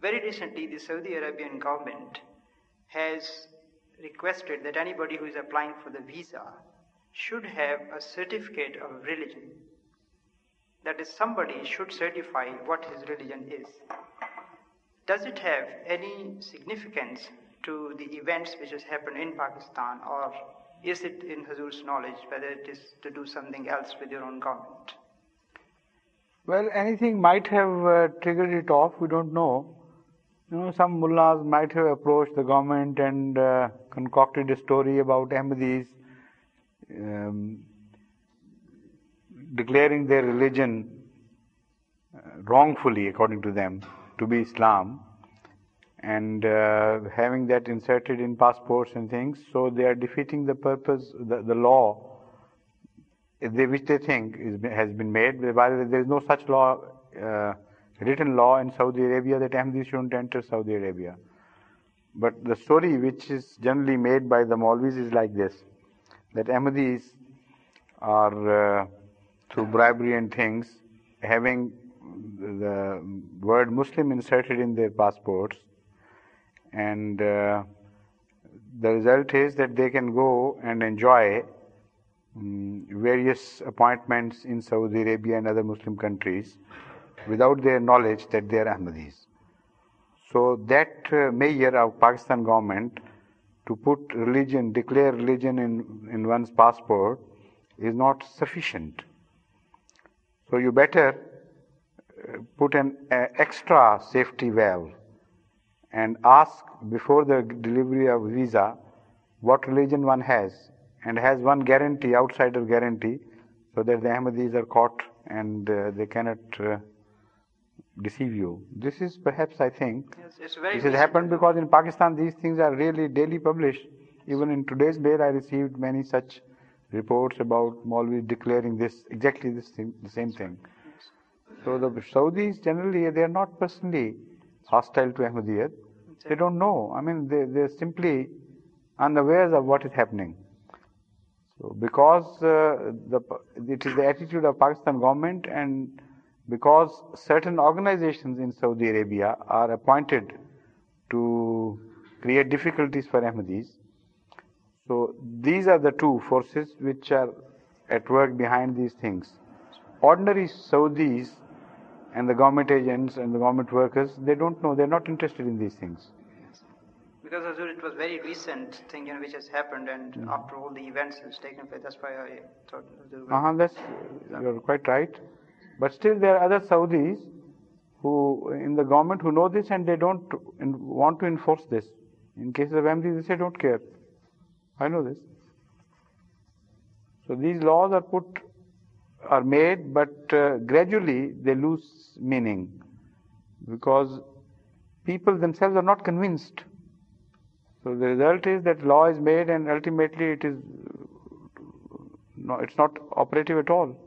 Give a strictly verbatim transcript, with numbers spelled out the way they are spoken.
Very recently, the Saudi Arabian government has requested that anybody who is applying for the visa should have a certificate of religion. That is, somebody should certify what his religion is. Does it have any significance to the events which has happened in Pakistan, or is it in Hazur's knowledge whether it is to do something else with your own government? Well, anything might have uh, triggered it off, we don't know. You know, some mullahs might have approached the government and uh, concocted a story about Ahmadis um, declaring their religion uh, wrongfully, according to them, to be Islam, and uh, having that inserted in passports and things. So they are defeating the purpose, the, the law they, which they think is, has been made. By the way, there is no such law, uh, written law in Saudi Arabia that Ahmadis shouldn't enter Saudi Arabia. But the story which is generally made by the Maulvis is like this, that Ahmadis are, uh, through bribery and things, having the word Muslim inserted in their passports, and uh, the result is that they can go and enjoy um, various appointments in Saudi Arabia and other Muslim countries without their knowledge that they are Ahmadis. So that uh, measure of Pakistan government to put religion, declare religion in, in one's passport is not sufficient. So you better uh, put an uh, extra safety valve and ask before the delivery of visa what religion one has, and has one guarantee, outsider guarantee, so that the Ahmadis are caught and uh, they cannot uh, deceive you. This is perhaps, I think, yes, it's very this has happened because in Pakistan these things are really daily published. Even in today's mail I received many such reports about Maulvis declaring this, exactly this thing, the same thing. So the Saudis generally, they are not personally hostile to Ahmadiyyat. They don't know. I mean, they, they're simply unawares of what is happening. So because uh, the, it is the attitude of Pakistan government, and because certain organizations in Saudi Arabia are appointed to create difficulties for Ahmadis. So these are the two forces which are at work behind these things. Ordinary Saudis and the government agents and the government workers, they don't know, they're not interested in these things. Because Hazur, it was very recent thing, you know, which has happened, and mm. after all the events has taken place, that's why I thought Hazur. Uh-huh, that's, you're quite right. But still there are other Saudis who, in the government, who know this and they don't want to enforce this. In cases of Ahmadis, they say, don't care. I know this. So these laws are put, are made, but uh, gradually they lose meaning, because people themselves are not convinced. So the result is that law is made and ultimately it is, no, it's not operative at all.